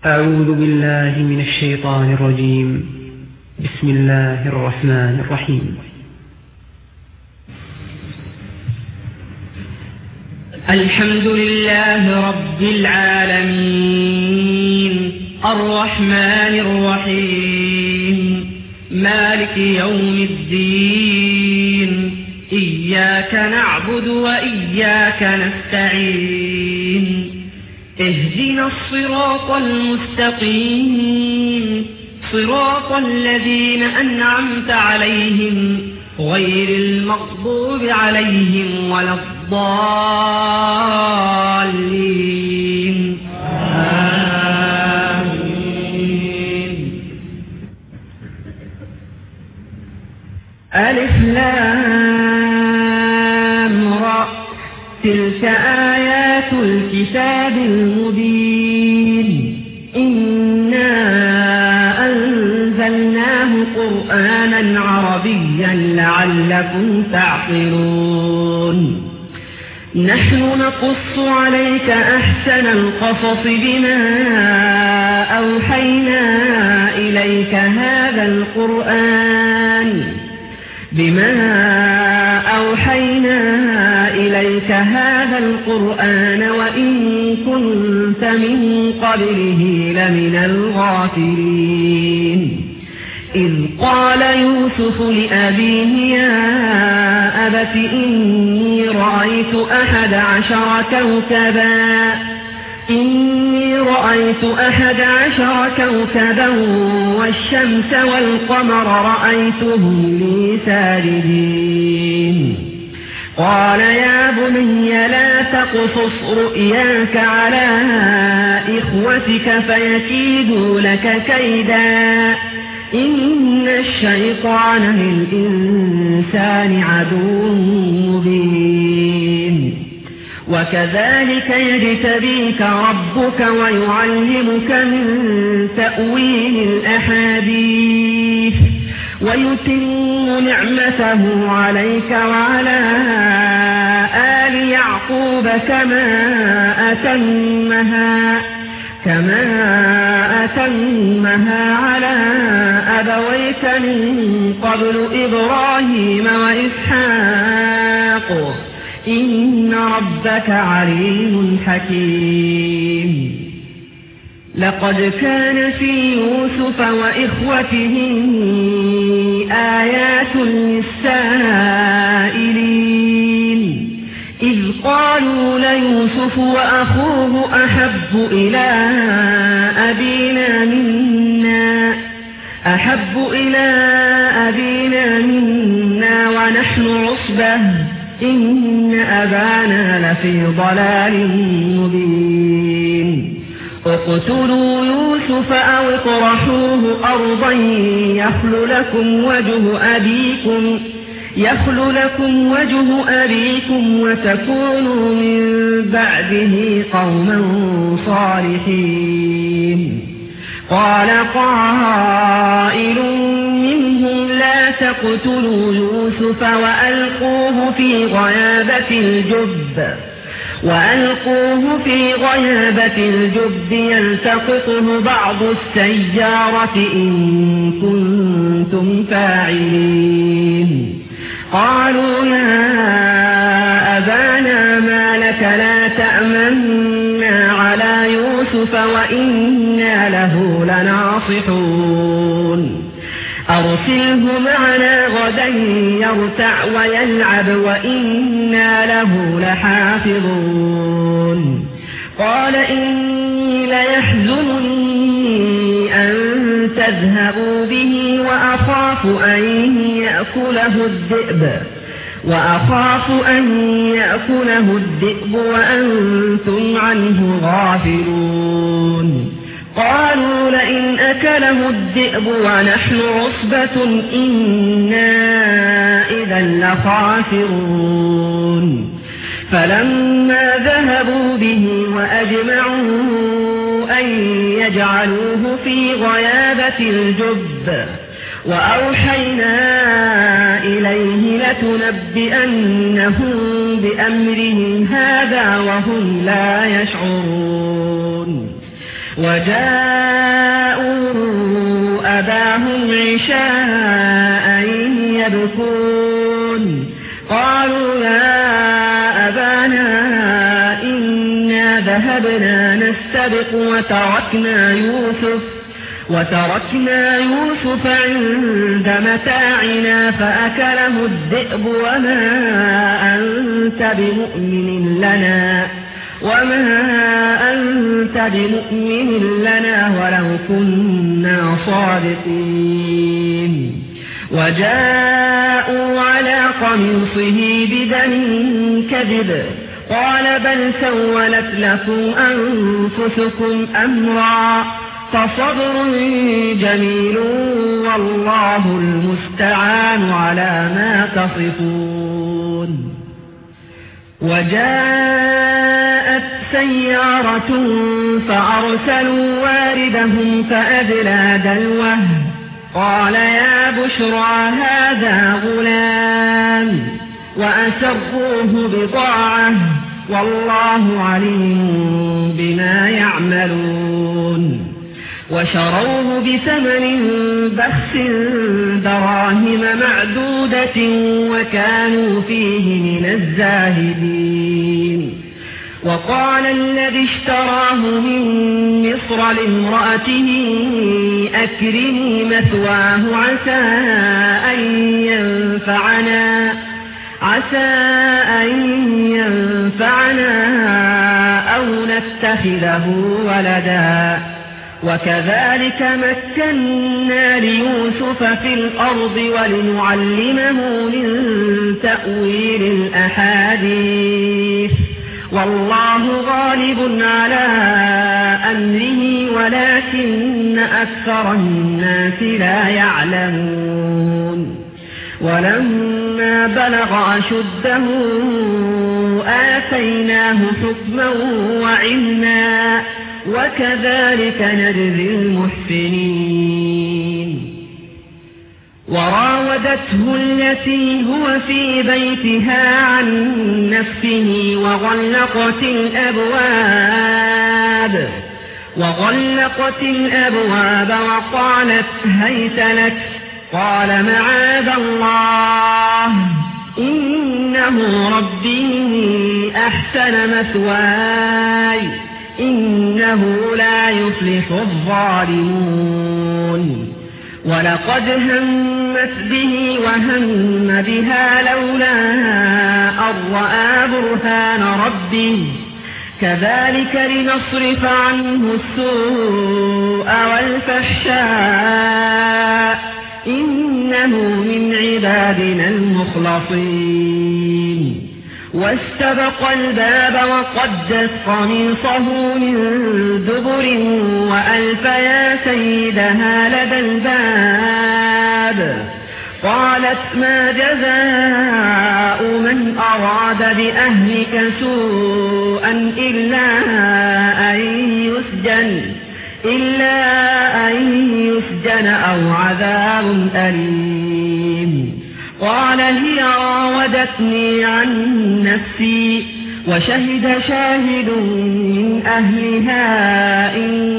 أعوذ بالله من الشيطان الرجيم. بسم الله الرحمن الرحيم. الحمد لله رب العالمين الرحمن الرحيم مالك يوم الدين إياك نعبد وإياك نستعين اهدنا الصراط المستقيم صراط الذين أنعمت عليهم غير المغضوب عليهم ولا الضالين آمين. ألف لام را تلك آيات الكتاب المبين إنا أنزلناه قرآنا عربيا لعلكم تعقلون. نحن نقص عليك أحسن القصص بما أوحينا إليك هذا القرآن وإن كنت من قبله لمن الغافلين. إذ قال يوسف لأبيه يا أبت إني رأيت 11 كوكبا والشمس والقمر رأيتهم لي ساجدين. قال يا بني لا تقصص رؤياك على إخوتك فيكيدوا لك كيدا إن الشيطان للإنسان عدو مبين. وكذلك يجتبيك ربك ويعلمك من تأويل الأحاديث ويتم نعمته عليك وعلى آل يعقوب كما أتمها على أبويك من قبل إبراهيم وإسحاق إن ربك عليم حكيم. لقد كان في يوسف وإخوته آيات للسائلين إذ قالوا ليوسف وأخوه أحب إلى أبينا منا ونحن عصبة إن أبانا لفي ضلال مبين. اقتلوا يوسف أو اطرحوه أرضا يخل لكم وجه أبيكم وتكونوا من بعده قوما صالحين. قال قائل منهم لا تقتلوا يوسف وألقوه في غيابة الجب يلتقطه بعض السيارة إن كنتم فاعلين. قالوا يا أبانا ما لك لا تأمنا على يوسف وإنا له لناصحون. أرسله معنا غدا يرتع ويلعب وإنا له لحافظون. قال إني ليحزنني أن تذهبوا به وأخاف أن يأكله الذئب وأنتم عنه غافلون. قالوا لئن أكله الذئب ونحن عصبة إنا إذا لخاسرون. فلما ذهبوا به وأجمعوا أن يجعلوه في غيابة الجب وأوحينا إليه لتنبئنهم بأمرهم هذا وهم لا يشعرون. وجاءوا أباهم عشاء يبكون قالوا يا أبانا إنا ذهبنا نستبق وتركنا يوسف عند متاعنا فأكله الذئب وما أنت بمؤمن لنا ولو كنا صادقين وجاءوا على قميصه بدم كذب قال بل سولت لكم أنفسكم أمرا فصبر جميل والله المستعان على ما تصفون. وجاءت سيارة فأرسلوا واردهم فأدلى دلوه قال يا بشرى هذا غلام وأسروه بضاعة والله عليم بما يعملون وشروه بثمن بخس دراهم معدودة وكانوا فيه من الزاهدين. وقال الذي اشتراه من مصر لامرأته أكرمي مثواه عسى أن ينفعنا أو نتخذه ولدا وكذلك مكنا ليوسف في الأرض ولنعلمه من تأويل الأحاديث والله غالب على أمره ولكن أكثر الناس لا يعلمون. ولما بلغ أشده آتيناه حكما وعلما وكذلك نجزي المحسنين. وراودته التي هو في بيتها عن نفسه وغلقت الأبواب وقالت هيت لك قال معاذ الله إنه ربي أحسن مثواي إنه لا يفلح الظالمون. ولقد همت به وهم بها لولا أن رأى برهان ربه كذلك لنصرف عنه السوء والفحشاء إنه من عبادنا المخلصين. واستبق الباب وقدت قميصه من دبر وألف يا سيدها لدى الباب قالت ما جزاء من أراد بأهلك سوءا إلا أن يسجن أو عذاب أليم. قال هي راودتني عن نفسي وشهد شاهد من أهلها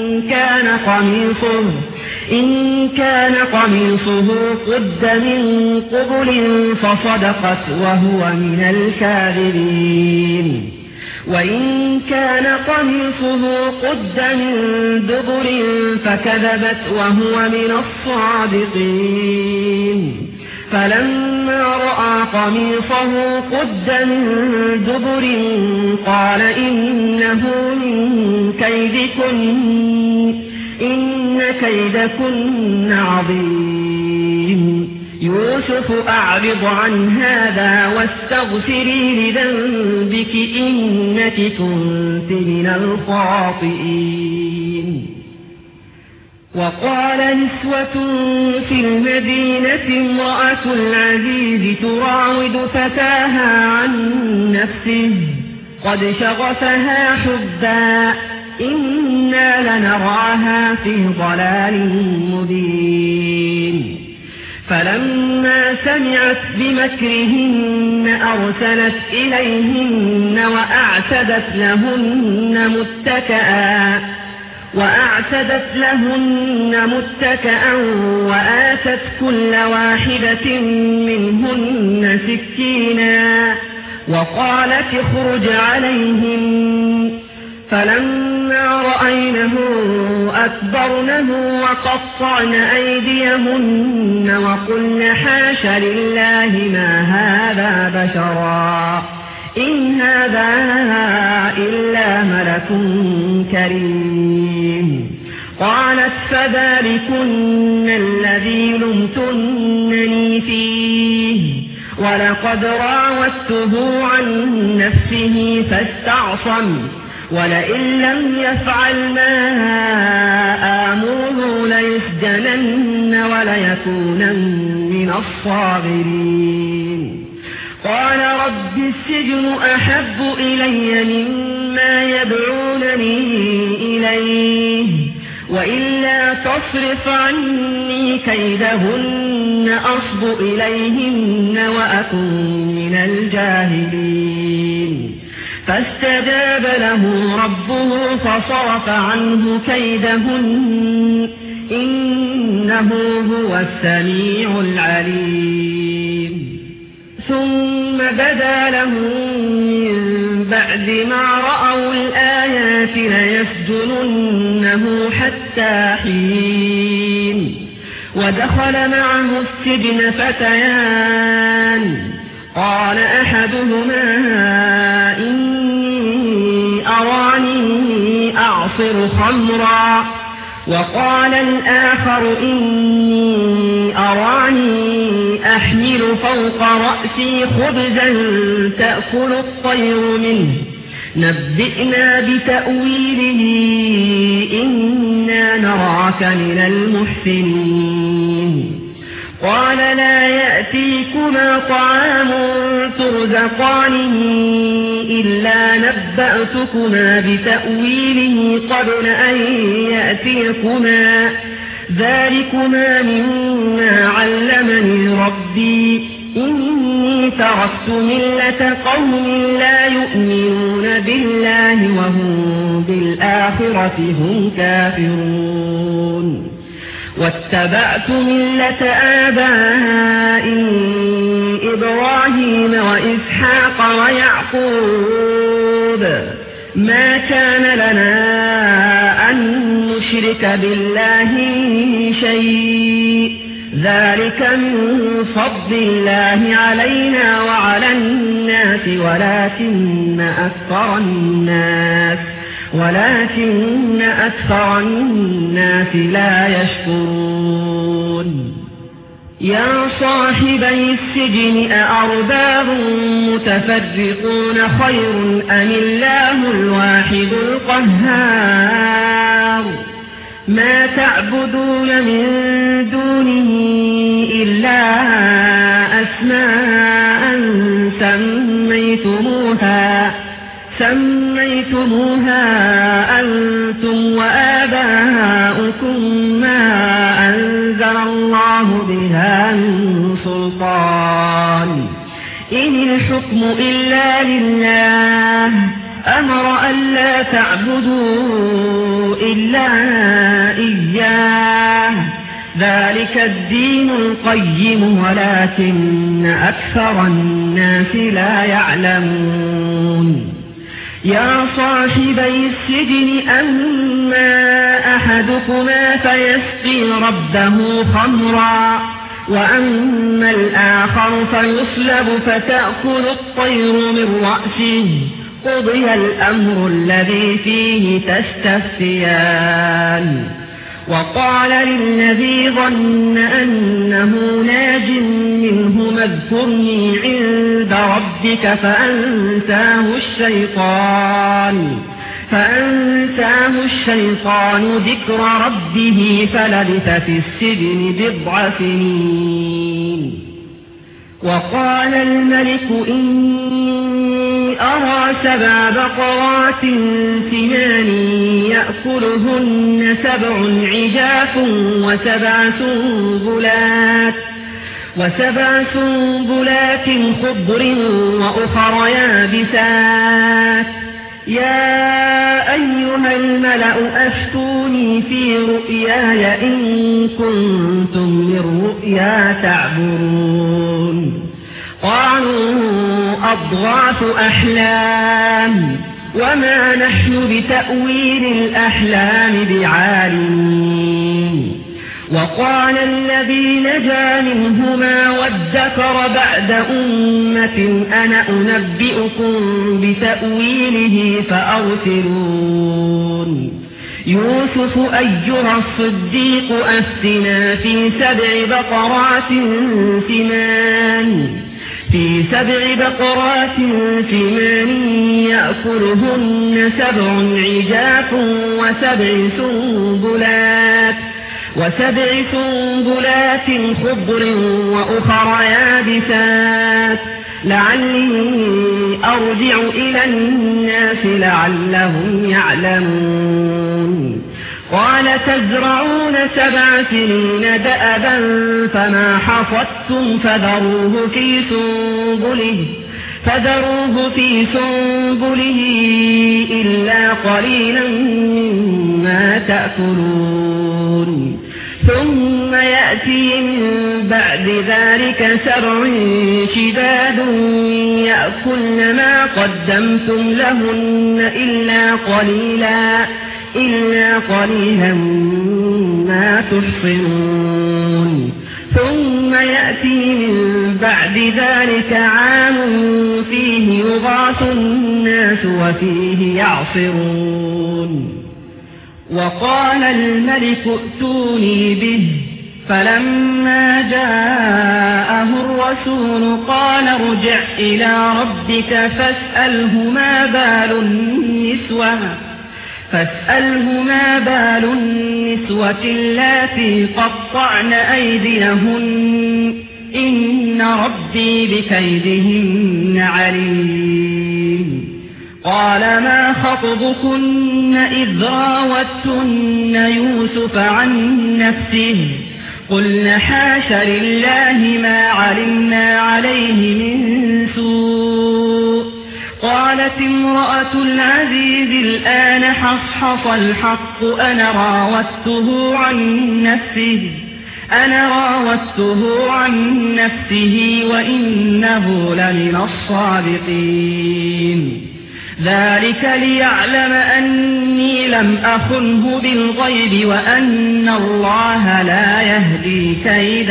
إن كان قميصه قد من قبل فصدقت وهو من الكاذبين وإن كان قميصه قد من دبر فكذبت وهو من الصادقين. فلما رأى قميصه قد من دبر قال إنه من كيدكن إن كيدكن عظيم. يوسف أعرض عن هذا واستغفري لذنبك إنك كنت من الخاطئين. وقال نسوة في المدينة امرأة العزيز تراود فتاها عن نفسه قد شغفها حبا إنا لنراها في ضلال مبين. فلما سمعت بمكرهن أرسلت إليهن وأعتدت لهن وأعتدت لهن متكئا وآتت كل واحدة منهن سكينا وقالت اخرج عليهن فلما رأينه أكبرنه وقطعن أيديهن وقلن حاش لله ما هذا بشرا إن هذا إلا ملك كريم. قالت فذلكن الذي لمتنني فيه ولقد راودته عن نفسه فاستعصم ولئن لم يفعل ما آمره ليسجنن وليكونن من الصاغرين. قال رب السجن أحب إلي مما يدعونني إليه وإلا تصرف عني كيدهن أصب إليهن وأكن من الجاهلين. فاستجاب له ربه فصرف عنه كيدهن إنه هو السميع العليم. ثم بدا لهم من بعد ما رأوا الآيات ليسجننه حتى حين. ودخل معه السجن فتيان قال أحدهما إني أراني أعصر خمرا وقال الآخر إني أراني أحمل فوق رأسي خبزا تأكل الطير منه نبئنا بتأويله إنا نراك من المحسنين. قال لا يأتيكما طعام ترزقانه إلا نبأتكما بتأويله قبل أن يأتيكما ذلكما مما علمني ربي إني تركت ملة قوم لا يؤمنون بالله وهم بالآخرة هم كافرون. واتبعت ملة آبائي إبراهيم وإسحاق ويعقوب ما كان لنا أن نشرك بالله شيء ذلك من فضل الله علينا وعلى الناس ولكن أكثر الناس لا يشكرون. يا صاحبي السجن أأرباب متفرقون خير أم الله الواحد القهار. ما تعبدون من دونه إلا أسماء سميتموها أنتم وآباؤكم ما أنزل الله بها من سلطان إن الحكم إلا لله أمر ألا تعبدوا إلا إياه ذلك الدين القيم ولكن أكثر الناس لا يعلمون. يا صاحبي السجن أما أحدكما فيسقي ربه خمرا وأما الآخر فيصلب فتأكل الطير من رأسه قضي الأمر الذي فيه تستفتيان. وقال للذي ظن أنه ناج منه اذكرني عند ربك فأنساه الشيطان ذكر ربه فلبث في السجن 9 سنين. وقال الملك إني أرى 7 بقرات سمان يأكلهن 7 عجاف و7 سنبلات خضر وأخر يابسات يا أيها الملأ أفتوني في رؤياي إن كنتم للرؤيا تعبرون قالوا أضغاث أحلام وما نحن بتأويل الأحلام بعالمين وقال الذي نجا منهما وادكر بعد أمة أنا أنبئكم بتأويله فأرسلون يوسف أيها الصديق أفتنا في 7 بقرات سمان يأكلهن 7 عجاف وسبع سنبلات خضر وأخر يابسات لعلي أرجع إلى الناس لعلهم يعلمون قال تزرعون 7 سنين دأبا فما حصدتم فذروه في سنبله إلا قليلا مما تأكلون ثم يأتي من بعد ذلك 7 شداد يأكلن ما قدمتم لهن إلا قليلا ما تحصنون ثم يأتي من بعد ذلك عام فيه يغاث الناس وفيه يعصرون وقال الملك ائتوني به فلما جاءه الرسول قال ارجع إلى ربك فاسأله ما بال النسوة اللاتي قطعن أيديهن إن ربي بكيدهن عليم قال ما خطبكن إذ راوتن يوسف عن نفسه قلن حاش لله ما علمنا عليه من سوء قالت امرأة العزيز الآن حصحص الحق أنا راودته عن نفسه وإنه لمن الصادقين ذلك ليعلم أني لم أخنه بالغيب وأن الله لا يهدي كيد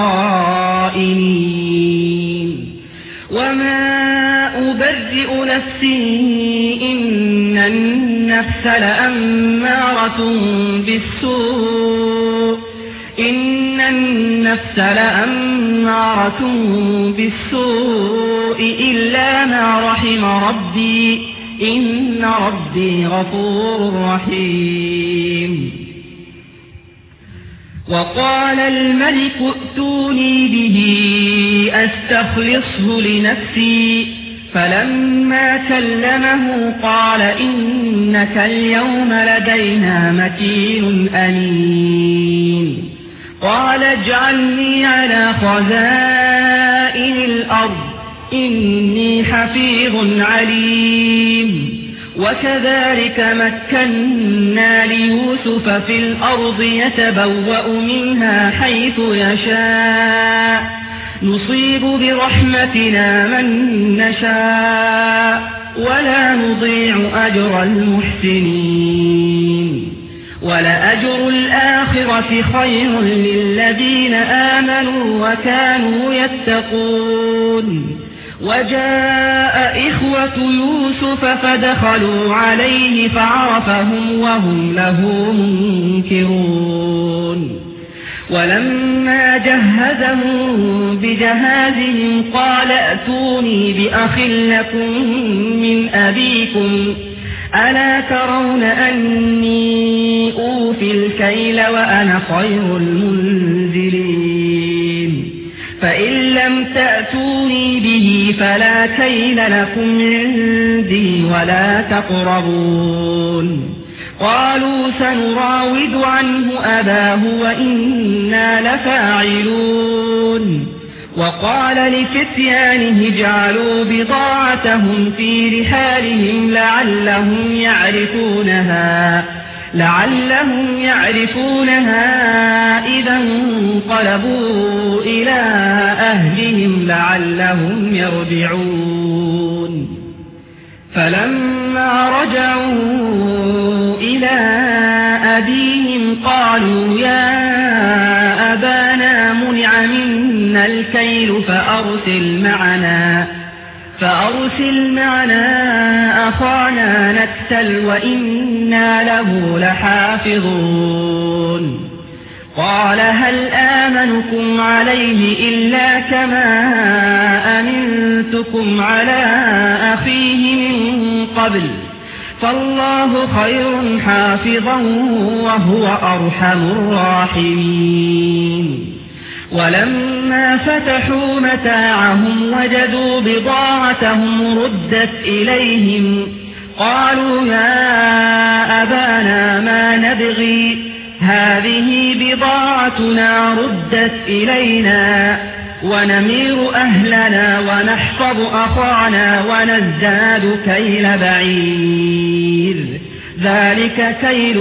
الخائنين وما أبرئ نفسي إن النفس لأمارة بالسوء إلا ما رحم ربي إن ربي غفور رحيم وقال الملك ائتوني به أستخلصه لنفسي فلما كلمه قال إنك اليوم لدينا مكين أمين قال اجعلني على خزائن الأرض إني حفيظ عليم وكذلك مكنا ليوسف في الأرض يتبوأ منها حيث يشاء نصيب برحمتنا من نشاء ولا نضيع أجر المحسنين ولأجر الآخرة خير للذين آمنوا وكانوا يتقون وجاء إخوة يوسف فدخلوا عليه فعرفهم وهم له منكرون ولما جهزهم بجهازهم قال ائتوني بأخ لكم من أبيكم ألا ترون أني أوفي الكيل وأنا خير المنزلين فإن لم تأتوني به فلا كيل لكم عندي ولا تقربون قالوا سنراود عنه أباه وإنا لفاعلون وقال لفتيانه اجعلوا بضاعتهم في رحالهم لعلهم يعرفونها إذا انقلبوا إلى أهلهم لعلهم يرجعون فلما رجعوا إلى أبيهم قالوا يا أبانا منع منا الكيل فأرسل معنا أخانا نكتل وإنا له لحافظون قال هل آمنكم عليه إلا كما أمنتكم على أخيه من قبل فالله خير حافظا وهو أرحم الراحمين ولما فتحوا متاعهم وجدوا بضاعتهم ردت إليهم قالوا يا أبانا ما نبغي هذه بضاعتنا ردت إلينا ونمير أهلنا ونحفظ أخانا ونزداد كيل بعير ذلك كيل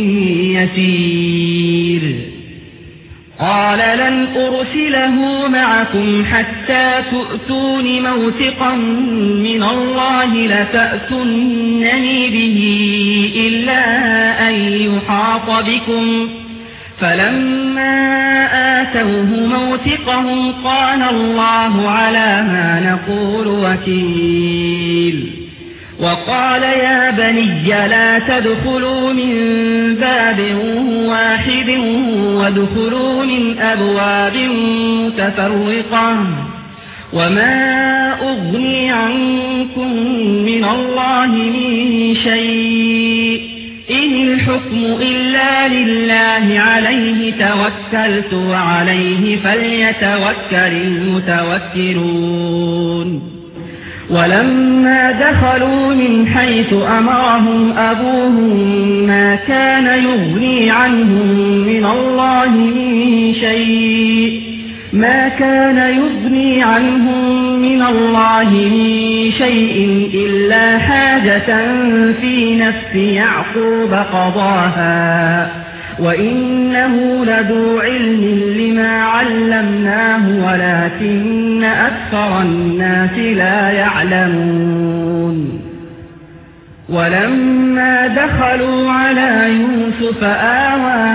يسير قال لن أرسله معكم حتى تؤتون موثقا من الله لتأتونني به إلا أن يحاط بكم فلما آتوه موثقهم قال الله على ما نقول وكيل وقال يا بني لا تدخلوا من باب واحد وادخلوا من أبواب متفرقة وما أغني عنكم من الله من شيء إن الحكم إلا لله عليه توكلت وعليه فليتوكل المتوكلون ولما دخلوا من حيث أمرهم أبوهم ما كان يغني عنهم من الله من شيء إلا حاجة في نفس يعقوب قضاها وإنه لذو علم لما علمناه ولكن أكثر الناس لا يعلمون ولما دخلوا على يوسف آوى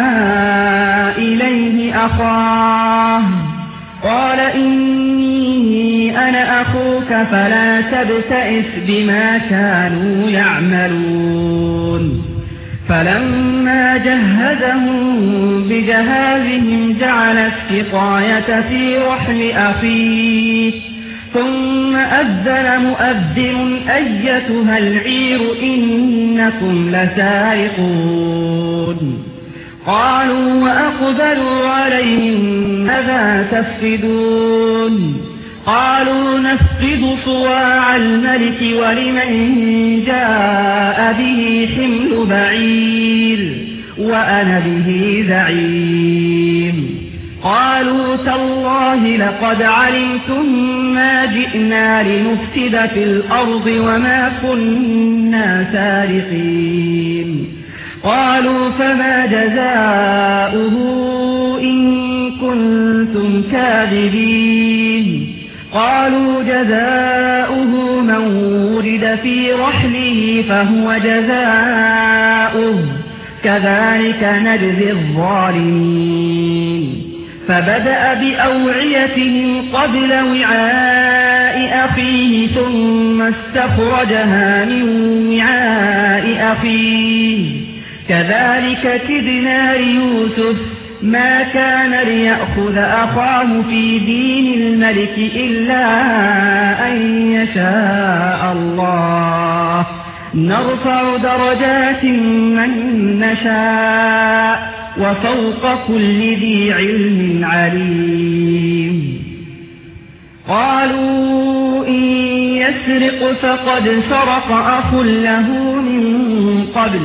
إليه أخاه قال إني أنا أخوك فلا تبتئس بما كانوا يعملون فلما جهزهم بجهازهم جعل السقاية في رحل أخيه ثم أذن مؤذن أيتها العير إنكم لسارقون قالوا وأقبلوا عليهم ماذا تفقدون قالوا نفقد صواع الملك ولمن جاء به حمل بعير وأنا به زعيم قالوا تالله لقد علمتم ما جئنا لنفسد في الأرض وما كنا سارقين قالوا فما جزاؤه إن كنتم كاذبين قالوا جزاؤه من ورد في رحله فهو جزاؤه كذلك نجزي الظالمين فبدأ بأوعيتهم قبل وعاء أخيه ثم استخرجها من وعاء أخيه كذلك كدنا ليوسف ما كان ليأخذ أخاه في دين الملك إلا أن يشاء الله نرفع درجات من نشاء وفوق كل ذي علم عليم قالوا إن يسرق فقد سرق أخ له من قبل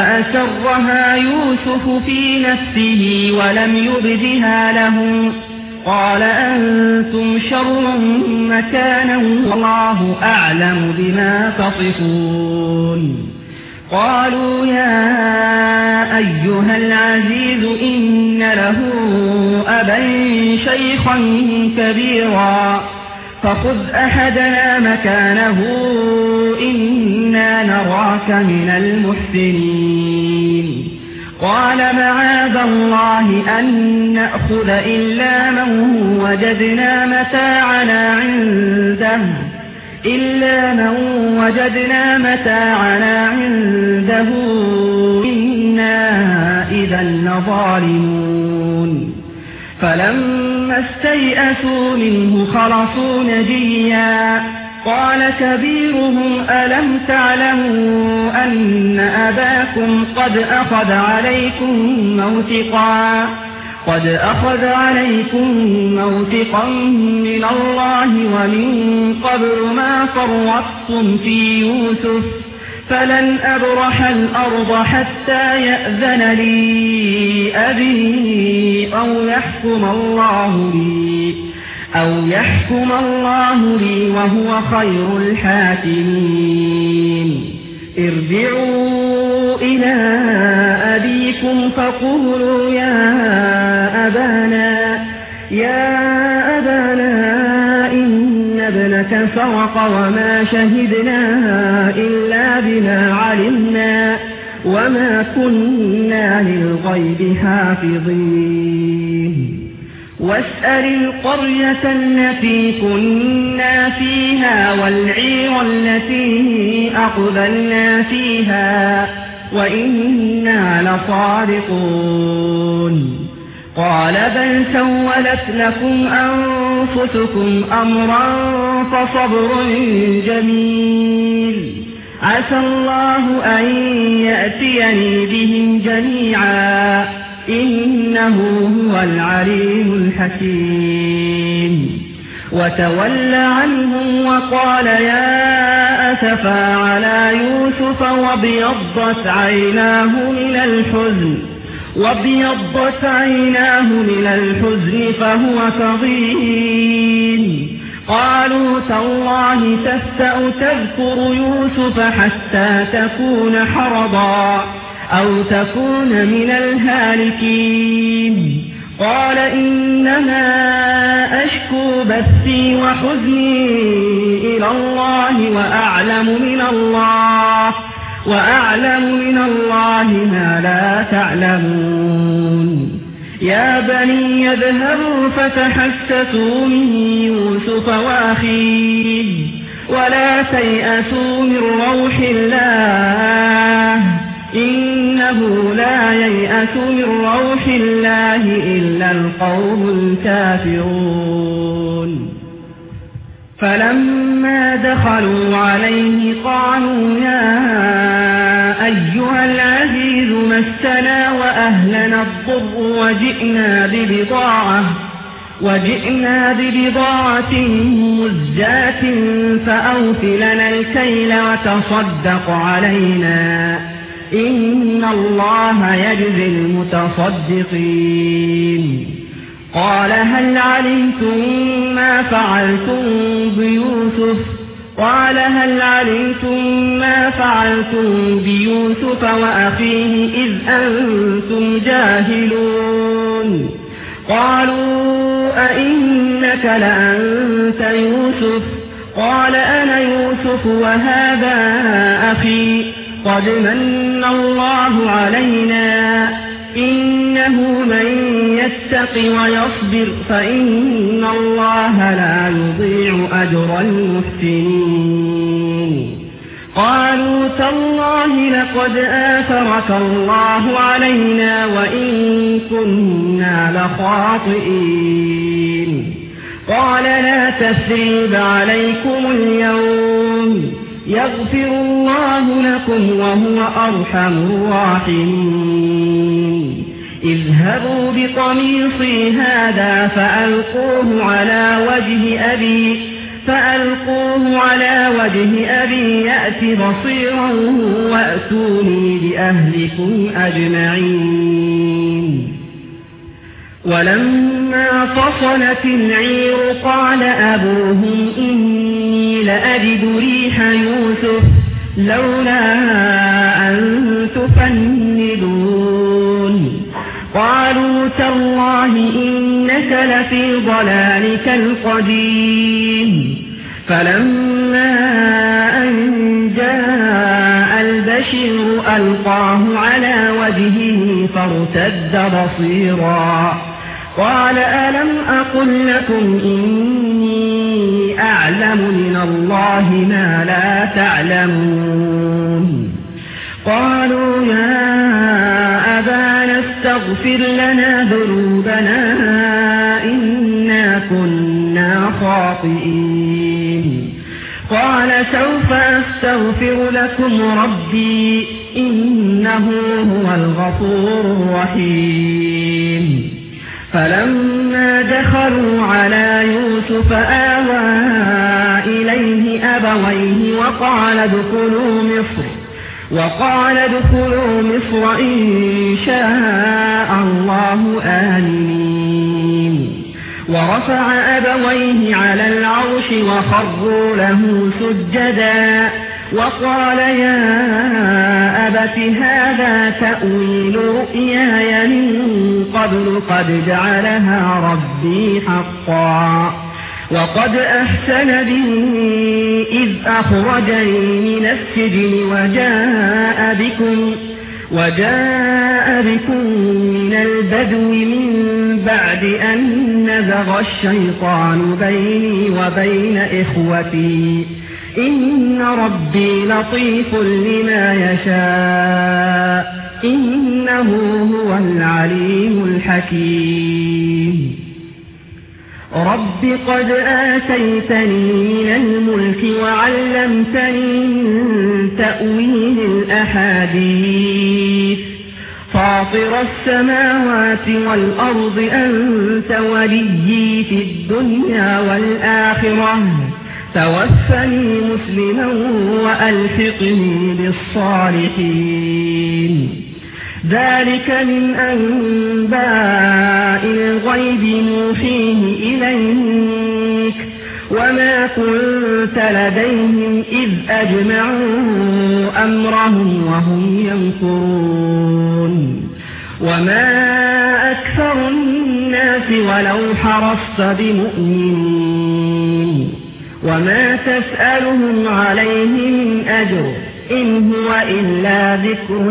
فأسرها يوسف في نفسه ولم يبدها لهم قال أنتم شر مكانا والله أعلم بما تصفون. قالوا يا أيها العزيز إن له أبا شيخا كبيرا فخذ أحدنا مكانه إنا نراك من المحسنين. قال معاذ الله أن نأخذ إلا من وجدنا متاعنا عنده إنا إذا لظالمون. فلما استيئسوا منه خلصوا نجيا قال كبيرهم ألم تعلموا أن أباكم قد أخذ عليكم موثقا من الله ومن قبل ما فرطتم في يوسف فلن أبرح الأرض حتى يأذن لي أبي أو يحكم الله لي وهو خير الحاكمين. ارجعوا إلى أبيكم فقولوا يا أبانا إن ابنك سرق وما شهدنا إلا بما علمنا وما كنا للغيب حافظين. واسأل القرية التي كنا فيها والعير التي أقبلنا فيها وإنا لصادقون. قال بل سولت لكم أنفسكم أمرا فصبر جميل عسى الله أن يأتيني بهم جميعا إنه هو العليم الحكيم. وتولى عنهم وقال يا أسفا على يوسف وابيضت عيناه من الحزن فهو كظيم. قالوا تالله تفتأ تذكر يوسف حتى تكون حرضا أو تكون من الهالكين. قال إنما أشكو بثي وحزني إلى الله وأعلم من الله ما لا تعلمون. يا بني يذهبوا فتحسسوا من يوسف وأخيه ولا تيأسوا من روح الله إنه لا ييأس من روح الله إلا القوم الكافرون. فلما دخلوا عليه قالوا يا أيها العزيز مسنا وأهلنا الضر وجئنا ببضاعة مزجاة فأوف لنا الكيل وتصدق علينا إن الله يجزي المتصدقين. قال هل علمتم ما فعلتم بيوسف وأخيه إذ أنتم جاهلون. قالوا أئنك لأنت يوسف قال أنا يوسف وهذا أخي قد من الله علينا إنه من يتق ويصبر فإن الله لا يضيع أجر المحسنين. قالوا تالله لقد آثرك الله علينا وإن كنا لخاطئين. قال لا تثريب عليكم اليوم يغفر الله لكم وهو أرحم الراحمين. اذهبوا بقميصي هذا فألقوه على وجه أبي يأت بصيرا وأتوني بأهلكم أجمعين. ولما فصلت العير قال أبوهم إني لأجد ريح يوسف لولا أن تفندون قالوا تالله إنك لفي ضلالك القديم فلما أن جاء البشير ألقاه على وجهه فارتد بصيرا قال ألم أقل لكم إني أعلم من الله ما لا تعلمون قالوا يا أبانا استغفر لنا ذنوبنا إنا كنا خاطئين قال سوف أستغفر لكم ربي إنه هو الغفور الرحيم فلما دخلوا على يوسف آوى إليه أبويه وقال ادخلوا مصر إن شاء الله آمنين ورفع أبويه على العرش وخروا له سجدا وقال يا أبت هذا تأويل رؤياي من قبل قد جعلها ربي حقا وقد أحسن بي إذ أخرجني من السجن وجاء بكم من البدو من بعد أن نزغ الشيطان بيني وبين إخوتي إن ربي لطيف لما يشاء إنه هو العليم الحكيم رب قد آتيتني من الملك وعلمتني من تأويل الأحاديث فاطر السماوات والأرض أنت وليي في الدنيا والآخرة توفني مسلما وألحقني بالصالحين ذلك من أنباء الغيب نوحيه إليك وما كنت لديهم إذ أجمعوا أمرهم وهم يمكرون وما أكثر الناس ولو حرصت بمؤمنين وما تسألهم عليه من أجر إن هو إلا ذكر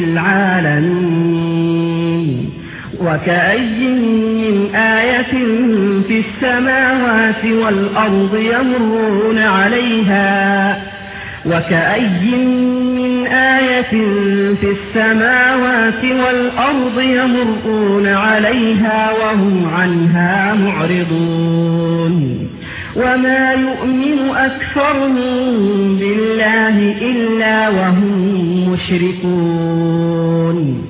للعالمين وكأي من آية في السماوات والأرض يمرون عليها وهم عنها معرضون وما يؤمن أكثرهم بالله إلا وهم مشركون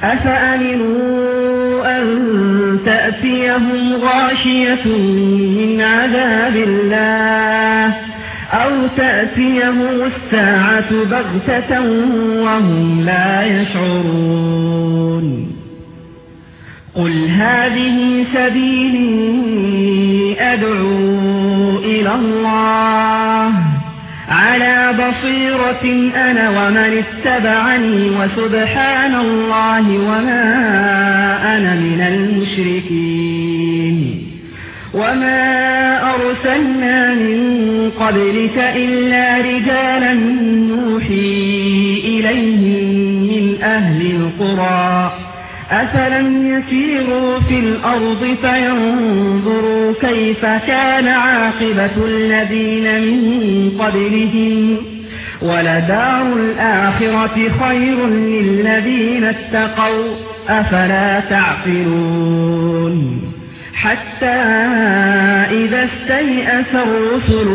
أفأمنوا أن تأتيهم غاشية من عذاب الله أو تأتيهم الساعة بغتة وهم لا يشعرون قل هذه سبيلي أدعو إلى الله على بصيرة أنا ومن اتبعني وسبحان الله وما أنا من المشركين وما أرسلنا من قبلك إلا رجالا نوحي إليهم من أهل القرى أفلم يسيروا في الأرض فينظروا كيف كان عاقبة الذين من قبلهم ولدار الآخرة خير للذين اتقوا أفلا تعقلون حتى إذا استيأس الرسل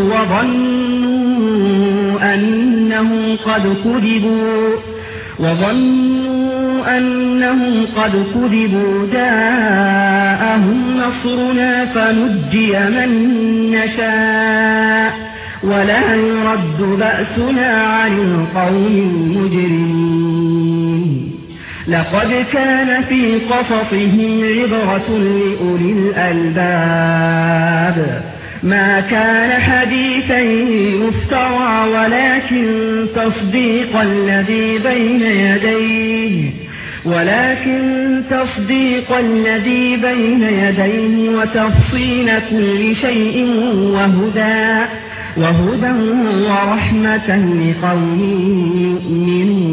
وظنوا أنهم قد كذبوا جاءهم نصرنا فنجي من نشاء ولا يرد بأسنا عن القوم المجرمين لقد كان في قصصهم عبرة لأولي الألباب ما كان حديثا يفترى ولكن تصديق الذي بين يديه وتفصيل كل شيء وهدى ورحمة لقوم يؤمنون.